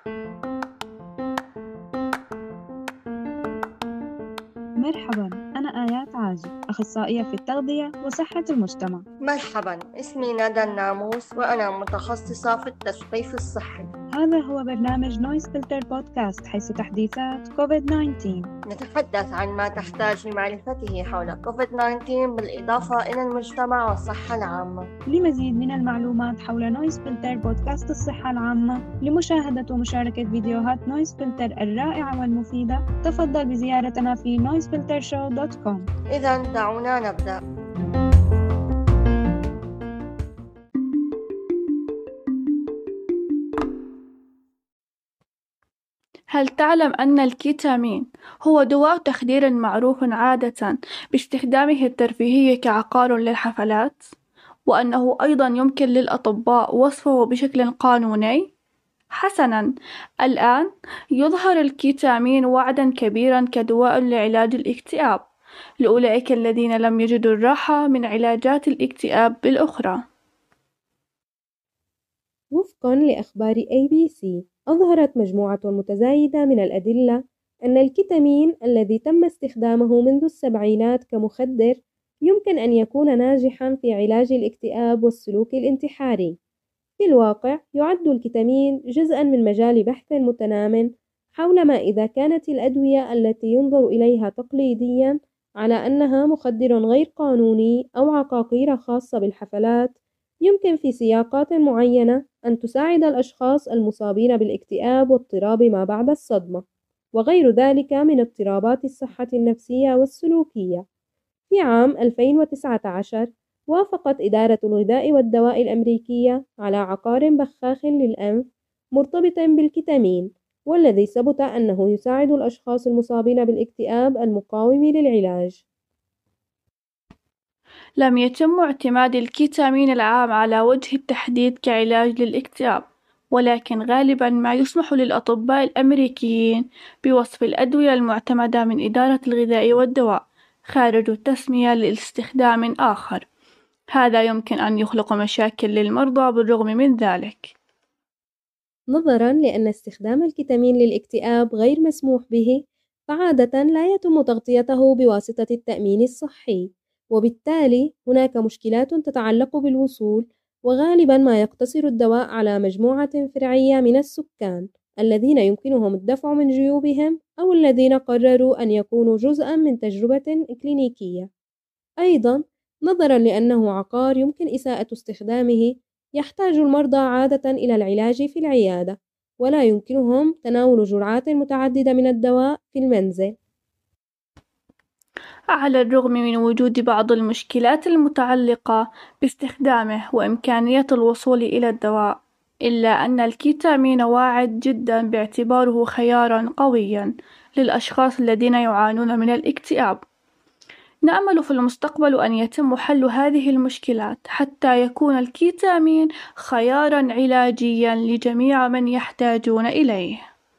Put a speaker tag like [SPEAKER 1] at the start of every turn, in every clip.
[SPEAKER 1] مرحبا، أنا آيات عاجي، أخصائية في التغذية وصحة المجتمع.
[SPEAKER 2] مرحبا، اسمي ندى الناموس وأنا متخصصة في التثقيف الصحي.
[SPEAKER 1] هذا هو برنامج نويز فلتر بودكاست، حيث تحديثات كوفيد-19.
[SPEAKER 2] نتحدث عن ما تحتاج لمعرفته حول كوفيد-19 بالإضافة إلى المجتمع والصحة العامة.
[SPEAKER 1] لمزيد من المعلومات حول نويز فلتر بودكاست الصحة العامة، لمشاهدة ومشاركة فيديوهات نويز فلتر الرائعة والمفيدة، تفضل بزيارتنا في noisefiltershow.com.
[SPEAKER 2] إذا دعونا نبدأ.
[SPEAKER 3] هل تعلم أن الكيتامين هو دواء تخدير معروف عادة باستخدامه الترفيهي كعقار للحفلات؟ وأنه أيضا يمكن للأطباء وصفه بشكل قانوني؟ حسناً، الآن يظهر الكيتامين وعداً كبيراً كدواء لعلاج الاكتئاب لأولئك الذين لم يجدوا الراحة من علاجات الاكتئاب الأخرى.
[SPEAKER 4] وفقاً لأخبار ABC، أظهرت مجموعة متزايدة من الأدلة أن الكيتامين الذي تم استخدامه منذ السبعينات كمخدر يمكن أن يكون ناجحاً في علاج الاكتئاب والسلوك الانتحاري. في الواقع، يعد الكيتامين جزءاً من مجال بحث متنام حول ما إذا كانت الأدوية التي ينظر إليها تقليدياً على أنها مخدر غير قانوني أو عقاقير خاصة بالحفلات يمكن في سياقات معينة أن تساعد الأشخاص المصابين بالاكتئاب واضطراب ما بعد الصدمة وغير ذلك من اضطرابات الصحة النفسية والسلوكية. في عام 2019 وافقت إدارة الغذاء والدواء الأمريكية على عقار بخاخ للأنف مرتبط بالكيتامين، والذي ثبت أنه يساعد الأشخاص المصابين بالاكتئاب المقاوم للعلاج.
[SPEAKER 3] لم يتم اعتماد الكيتامين العام على وجه التحديد كعلاج للاكتئاب، ولكن غالباً ما يسمح للأطباء الأمريكيين بوصف الأدوية المعتمدة من إدارة الغذاء والدواء خارج التسمية لاستخدام آخر. هذا يمكن أن يخلق مشاكل للمرضى بالرغم من ذلك.
[SPEAKER 4] نظراً لأن استخدام الكيتامين للاكتئاب غير مسموح به، فعادة لا يتم تغطيته بواسطة التأمين الصحي، وبالتالي هناك مشكلات تتعلق بالوصول، وغالباً ما يقتصر الدواء على مجموعة فرعية من السكان الذين يمكنهم الدفع من جيوبهم أو الذين قرروا أن يكونوا جزءاً من تجربة كلينيكية. أيضاً، نظراً لأنه عقار يمكن إساءة استخدامه، يحتاج المرضى عادة إلى العلاج في العيادة، ولا يمكنهم تناول جرعات متعددة من الدواء في المنزل.
[SPEAKER 3] على الرغم من وجود بعض المشكلات المتعلقة باستخدامه وإمكانية الوصول إلى الدواء، إلا أن الكيتامين واعد جداً باعتباره خياراً قوياً للأشخاص الذين يعانون من الاكتئاب. نأمل في المستقبل أن يتم حل هذه المشكلات حتى يكون الكيتامين خياراً علاجياً لجميع من يحتاجون إليه.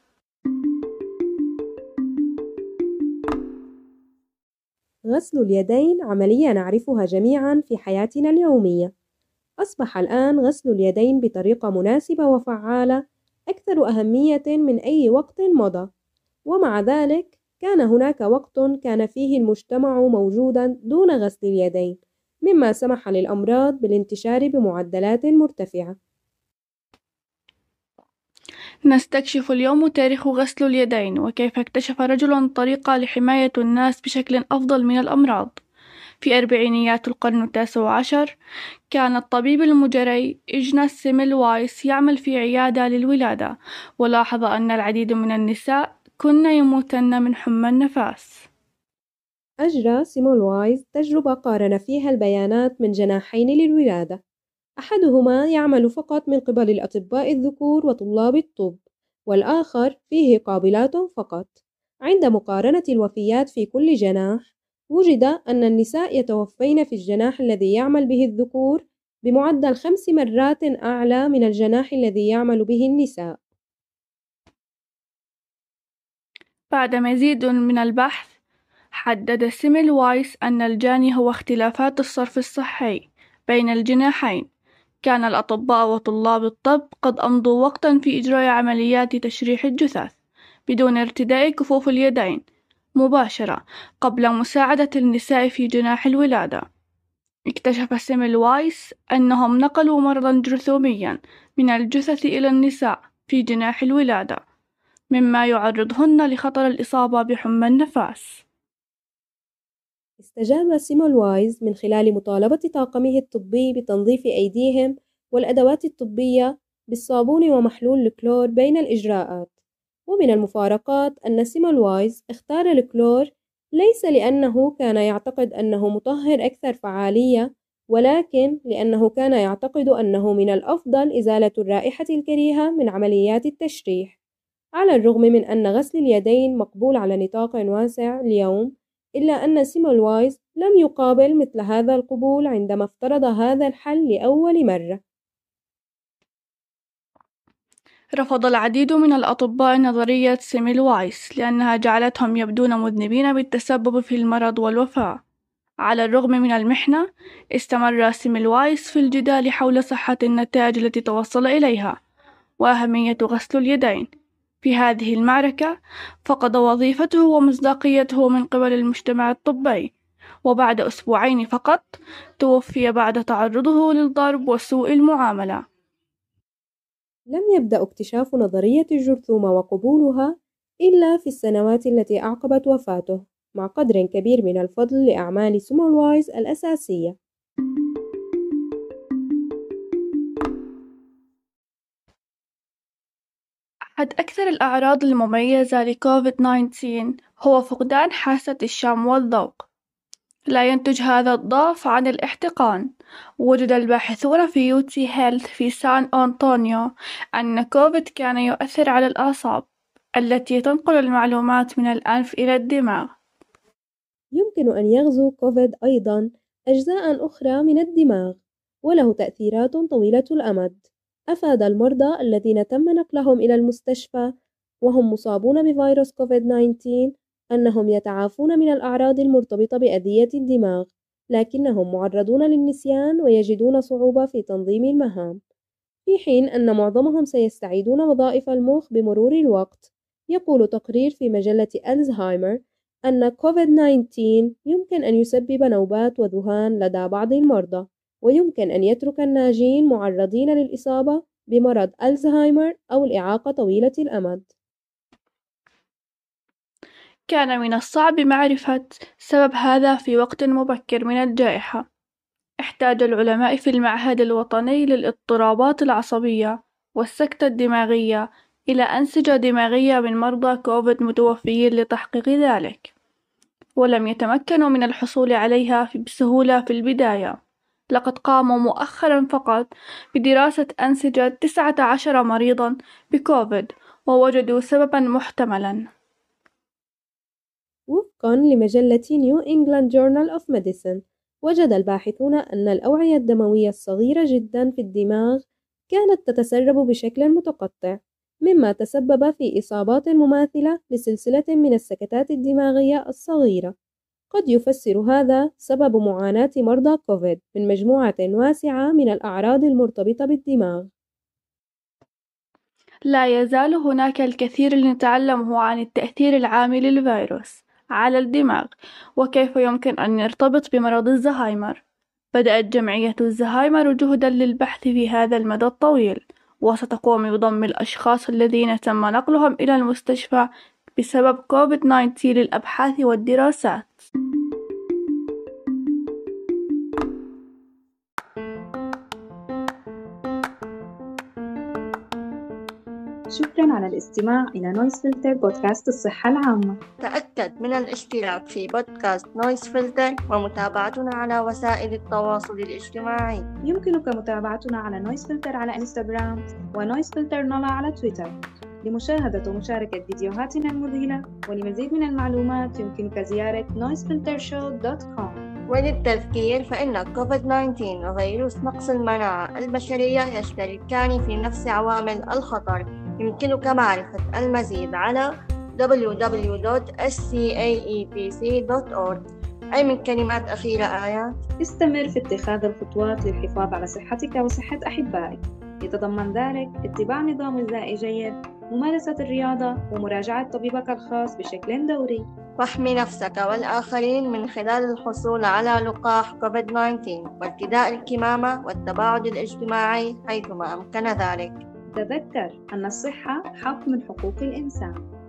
[SPEAKER 4] غسل اليدين عملية نعرفها جميعاً في حياتنا اليومية. أصبح الآن غسل اليدين بطريقة مناسبة وفعالة أكثر أهمية من أي وقت مضى، ومع ذلك كان هناك وقت كان فيه المجتمع موجوداً دون غسل اليدين، مما سمح للأمراض بالانتشار بمعدلات مرتفعة.
[SPEAKER 3] نستكشف اليوم تاريخ غسل اليدين وكيف اكتشف رجل طريقة لحماية الناس بشكل أفضل من الأمراض. في أربعينيات القرن التاسع عشر، كان الطبيب المجري إجناس سيميل وايس يعمل في عيادة للولادة، ولاحظ أن العديد من النساء كن يموتن من حمى النفاس.
[SPEAKER 4] أجرى سيمول وايز تجربة قارن فيها البيانات من جناحين للولادة، أحدهما يعمل فقط من قبل الأطباء الذكور وطلاب الطب، والآخر فيه قابلات فقط. عند مقارنة الوفيات في كل جناح، وجد أن النساء يتوفين في الجناح الذي يعمل به الذكور بمعدل 5 مرات أعلى من الجناح الذي يعمل به النساء.
[SPEAKER 3] بعد مزيد من البحث، حدد سيميل وايس أن الجاني هو اختلافات الصرف الصحي بين الجناحين. كان الأطباء وطلاب الطب قد أمضوا وقتا في إجراء عمليات تشريح الجثث بدون ارتداء كفوف اليدين مباشرة قبل مساعدة النساء في جناح الولادة. اكتشف سيملوايس أنهم نقلوا مرضا جرثوميا من الجثث إلى النساء في جناح الولادة، مما يعرضهن لخطر الإصابة بحمى النفاس.
[SPEAKER 4] استجاب سيملوايز من خلال مطالبة طاقمه الطبي بتنظيف أيديهم والأدوات الطبية بالصابون ومحلول الكلور بين الإجراءات. ومن المفارقات أن سيملوايز اختار الكلور ليس لأنه كان يعتقد أنه مطهر أكثر فعالية، ولكن لأنه كان يعتقد أنه من الأفضل إزالة الرائحة الكريهة من عمليات التشريح. على الرغم من أن غسل اليدين مقبول على نطاق واسع اليوم، إلا أن سيملوايز لم يقابل مثل هذا القبول عندما افترض هذا الحل لأول مرة.
[SPEAKER 3] رفض العديد من الأطباء نظرية سيملوايس لأنها جعلتهم يبدون مذنبين بالتسبب في المرض والوفاة. على الرغم من المحنة، استمر سيملوايس في الجدال حول صحة النتائج التي توصل إليها وأهمية غسل اليدين. في هذه المعركة فقد وظيفته ومصداقيته من قبل المجتمع الطبي، وبعد أسبوعين فقط توفي بعد تعرضه للضرب وسوء المعاملة.
[SPEAKER 4] لم يبدأ اكتشاف نظرية الجرثومة وقبولها إلا في السنوات التي أعقبت وفاته، مع قدر كبير من الفضل لأعمال سيملوايز الأساسية.
[SPEAKER 3] أحد أكثر الأعراض المميزة لكوفيد-19 هو فقدان حاسة الشم والذوق. لا ينتج هذا الضعف عن الاحتقان. وجد الباحثون في يوتي هيلث في سان أنطونيو أن كوفيد كان يؤثر على الأعصاب التي تنقل المعلومات من الأنف إلى الدماغ.
[SPEAKER 4] يمكن أن يغزو كوفيد أيضاً أجزاء أخرى من الدماغ، وله تأثيرات طويلة الأمد. أفاد المرضى الذين تم نقلهم إلى المستشفى وهم مصابون بفيروس كوفيد-19 أنهم يتعافون من الأعراض المرتبطة بأذية الدماغ، لكنهم معرضون للنسيان ويجدون صعوبة في تنظيم المهام، في حين أن معظمهم سيستعيدون وظائف المخ بمرور الوقت. يقول تقرير في مجلة ألزهايمر أن كوفيد-19 يمكن أن يسبب نوبات وذهان لدى بعض المرضى، ويمكن أن يترك الناجين معرضين للإصابة بمرض ألزهايمر أو الإعاقة طويلة الأمد.
[SPEAKER 3] كان من الصعب معرفة سبب هذا في وقت مبكر من الجائحة. احتاج العلماء في المعهد الوطني للاضطرابات العصبية والسكتة الدماغية إلى أنسجة دماغية من مرضى كوفيد متوفيين لتحقيق ذلك، ولم يتمكنوا من الحصول عليها بسهولة في البداية. لقد قاموا مؤخرا فقط بدراسة أنسجة 19 مريضا بكوفيد ووجدوا سببا محتملا.
[SPEAKER 4] وفقا لمجلة نيو إنجلاند جورنال أوف ميديسن، وجد الباحثون أن الأوعية الدموية الصغيرة جدا في الدماغ كانت تتسرب بشكل متقطع، مما تسبب في إصابات مماثلة لسلسلة من السكتات الدماغية الصغيرة. قد يفسر هذا سبب معاناة مرضى كوفيد من مجموعة واسعة من الأعراض المرتبطة بالدماغ.
[SPEAKER 3] لا يزال هناك الكثير لنتعلمه عن التأثير العام للفيروس على الدماغ وكيف يمكن أن يرتبط بمرض الزهايمر. بدأت جمعية الزهايمر جهدا للبحث في هذا المدى الطويل، وستقوم بضم الأشخاص الذين تم نقلهم إلى المستشفى بسبب كوفيد-19 للأبحاث والدراسات.
[SPEAKER 1] شكرا على الاستماع إلى نويز فلتر بودكاست الصحة العامة.
[SPEAKER 2] تأكد من الاشتراك في بودكاست نويز فلتر ومتابعتنا على وسائل التواصل الاجتماعي.
[SPEAKER 1] يمكنك متابعتنا على نويز فلتر على إنستغرام ونويز فلتر نولا على تويتر. لمشاهدة ومشاركة فيديوهاتنا المذهلة ولمزيد من المعلومات يمكنك زيارة noisefiltershow.com.
[SPEAKER 2] وللتذكير فإن كوفيد-19 وفيروس نقص المناعة البشرية يشتركان في نفس عوامل الخطر. يمكنك معرفة المزيد على www.scaepc.org. أي من كلمات أخيرة آيات؟
[SPEAKER 1] استمر في اتخاذ الخطوات للحفاظ على صحتك وصحة أحبائك، يتضمن ذلك اتباع نظام غذائي جيد، ممارسة الرياضة، ومراجعة طبيبك الخاص بشكل دوري.
[SPEAKER 2] واحمي نفسك والآخرين من خلال الحصول على لقاح كوفيد-19 وارتداء الكمامة والتباعد الاجتماعي حيثما أمكن ذلك.
[SPEAKER 1] تذكر أن الصحة حق من حقوق الإنسان.